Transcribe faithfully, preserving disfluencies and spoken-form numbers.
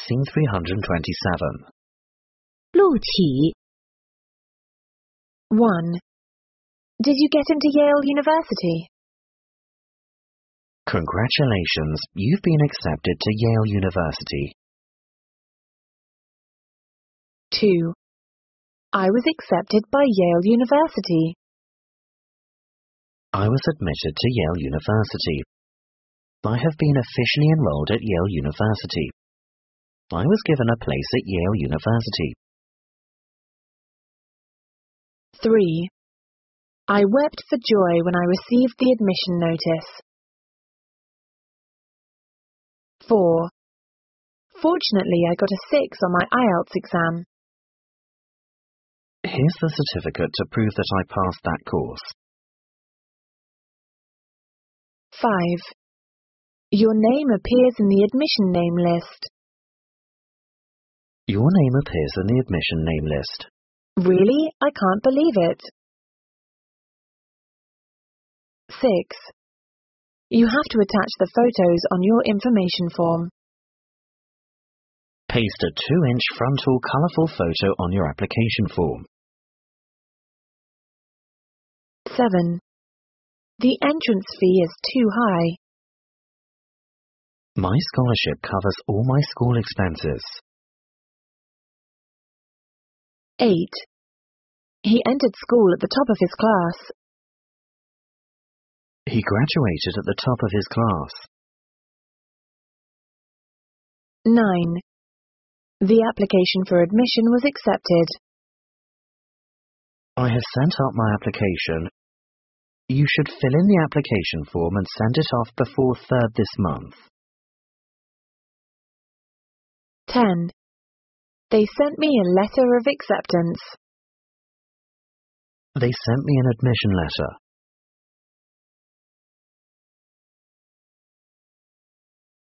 Scene three hundred twenty-seven. 录起 one. Did you get into Yale University? Congratulations, you've been accepted to Yale University. two. I was accepted by Yale University. I was admitted to Yale University. I have been officially enrolled at Yale University. I was given a place at Yale University. three. I wept for joy when I received the admission notice. four. Fortunately, I got a six on my I E L T S exam. Here's the certificate to prove that I passed that course. five. Your name appears in the admission name list. Your name appears in the admission name list. Really? I can't believe it. six. You have to attach the photos on your information form. Paste a two inch frontal colourful photo on your application form. seven. The entrance fee is too high. My scholarship covers all my school expenses. eight. He entered school at the top of his class. He graduated at the top of his class. nine. The application for admission was accepted. I have sent out my application. You should fill in the application form and send it off before third this month. ten. They sent me a letter of acceptance. They sent me an admission letter.